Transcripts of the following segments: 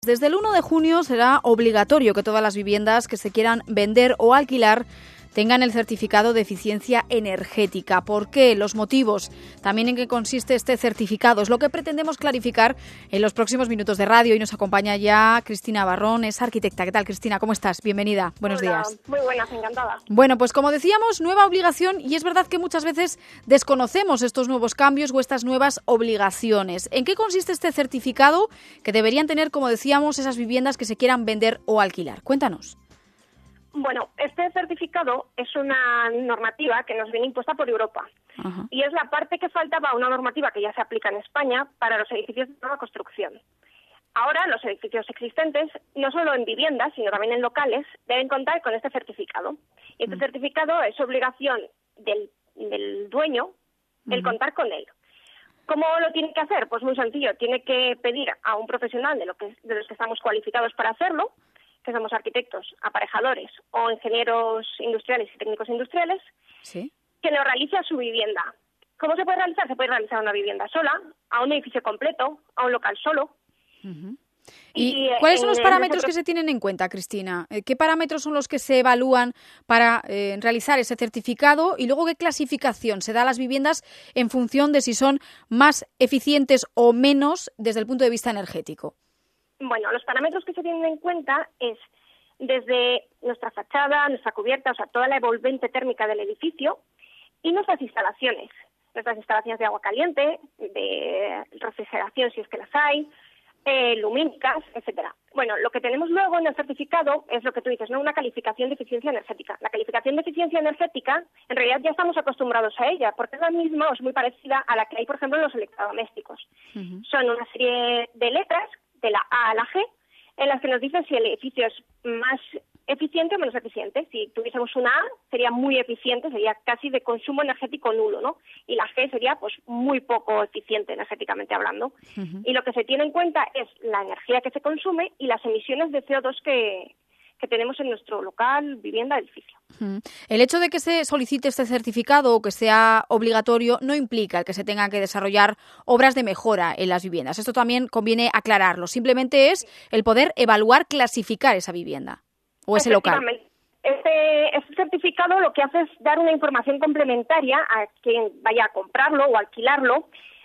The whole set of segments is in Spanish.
Desde el 1 de junio será obligatorio que todas las viviendas que se quieran vender o alquilar tengan el certificado de eficiencia energética. ¿Por qué? Los motivos, también en qué consiste este certificado, es lo que pretendemos clarificar en los próximos minutos de radio. Y nos acompaña ya Cristina Barrón, es arquitecta. ¿Qué tal, Cristina? ¿Cómo estás? Bienvenida. Buenos días. Muy buenas, encantada. Bueno, pues como decíamos, nueva obligación, y es verdad que muchas veces desconocemos estos nuevos cambios o estas nuevas obligaciones. ¿En qué consiste este certificado que deberían tener, como decíamos, esas viviendas que se quieran vender o alquilar? Cuéntanos. Bueno, este certificado es una normativa que nos viene impuesta por Europa. Ajá. Y es la parte que faltaba a una normativa que ya se aplica en España para los edificios de nueva construcción. Ahora, los edificios existentes, no solo en viviendas, sino también en locales, deben contar con este certificado. Y este certificado es obligación del dueño el contar con él. ¿Cómo lo tiene que hacer? Pues muy sencillo. Tiene que pedir a un profesional de los que estamos cualificados para hacerlo, que somos arquitectos, aparejadores o ingenieros industriales y técnicos industriales, ¿sí?, que lo realice a su vivienda. ¿Cómo se puede realizar? Se puede realizar a una vivienda sola, a un edificio completo, a un local solo. Uh-huh. ¿Y cuáles son los parámetros que se tienen en cuenta, Cristina? ¿Qué parámetros son los que se evalúan para realizar ese certificado? Y luego, ¿qué clasificación se da a las viviendas en función de si son más eficientes o menos desde el punto de vista energético? Bueno, los parámetros que se tienen en cuenta es desde nuestra fachada, nuestra cubierta, o sea, toda la envolvente térmica del edificio y nuestras instalaciones de agua caliente, de refrigeración si es que las hay, lumínicas, etcétera. Bueno, lo que tenemos luego en el certificado es lo que tú dices, ¿no? Una calificación de eficiencia energética. La calificación de eficiencia energética, en realidad ya estamos acostumbrados a ella, porque es la misma o es muy parecida a la que hay, por ejemplo, en los electrodomésticos. Uh-huh. Son una serie de letras de la A a la G, en las que nos dicen si el edificio es más eficiente o menos eficiente. Si tuviésemos una A, sería muy eficiente, sería casi de consumo energético nulo, ¿no? Y la G sería, pues, muy poco eficiente energéticamente hablando. Uh-huh. Y lo que se tiene en cuenta es la energía que se consume y las emisiones de CO2 que tenemos en nuestro local, vivienda, edificio. El hecho de que se solicite este certificado o que sea obligatorio no implica que se tengan que desarrollar obras de mejora en las viviendas. Esto también conviene aclararlo. Simplemente es el poder evaluar, clasificar esa vivienda o ese local. Este certificado lo que hace es dar una información complementaria a quien vaya a comprarlo o alquilarlo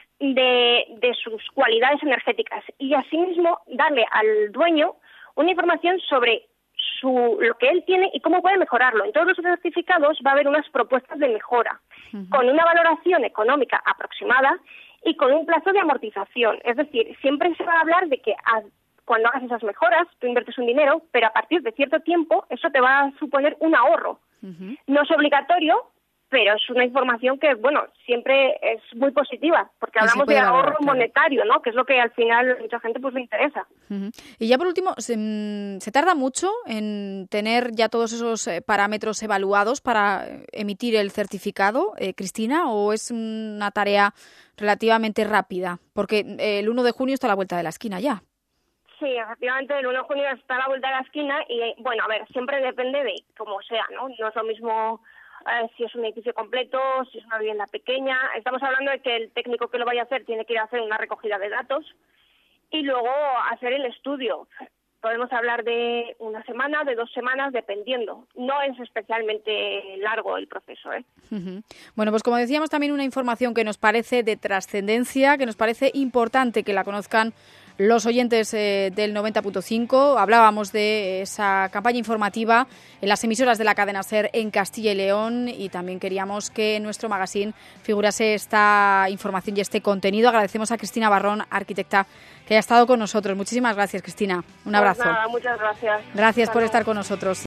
de sus cualidades energéticas y asimismo darle al dueño una información sobre lo que él tiene y cómo puede mejorarlo. En todos los certificados va a haber unas propuestas de mejora, uh-huh, con una valoración económica aproximada y con un plazo de amortización. Es decir, siempre se va a hablar de que cuando hagas esas mejoras, tú inviertes un dinero, pero a partir de cierto tiempo eso te va a suponer un ahorro. Uh-huh. No es obligatorio, pero es una información que, bueno, siempre es muy positiva, porque hablamos de ahorro monetario, ¿no? Que es lo que al final a mucha gente pues le interesa. Uh-huh. Y ya por último, ¿se tarda mucho en tener ya todos esos parámetros evaluados para emitir el certificado, Cristina, o es una tarea relativamente rápida? Porque el 1 de junio está a la vuelta de la esquina ya. Sí, efectivamente, el 1 de junio está a la vuelta de la esquina y, bueno, a ver, siempre depende de cómo sea, ¿no? No es lo mismo si es un edificio completo, si es una vivienda pequeña. Estamos hablando de que el técnico que lo vaya a hacer tiene que ir a hacer una recogida de datos y luego hacer el estudio. Podemos hablar de una semana, de 2 semanas, dependiendo. No es especialmente largo el proceso, ¿eh? Uh-huh. Bueno, pues como decíamos, también una información que nos parece de trascendencia, que nos parece importante que la conozcan los oyentes del 90.5. Hablábamos de esa campaña informativa en las emisoras de la cadena SER en Castilla y León y también queríamos que en nuestro magazine figurase esta información y este contenido. Agradecemos a Cristina Barrón, arquitecta, que haya estado con nosotros. Muchísimas gracias, Cristina. Un abrazo. Pues nada, muchas gracias. Gracias por estar con nosotros.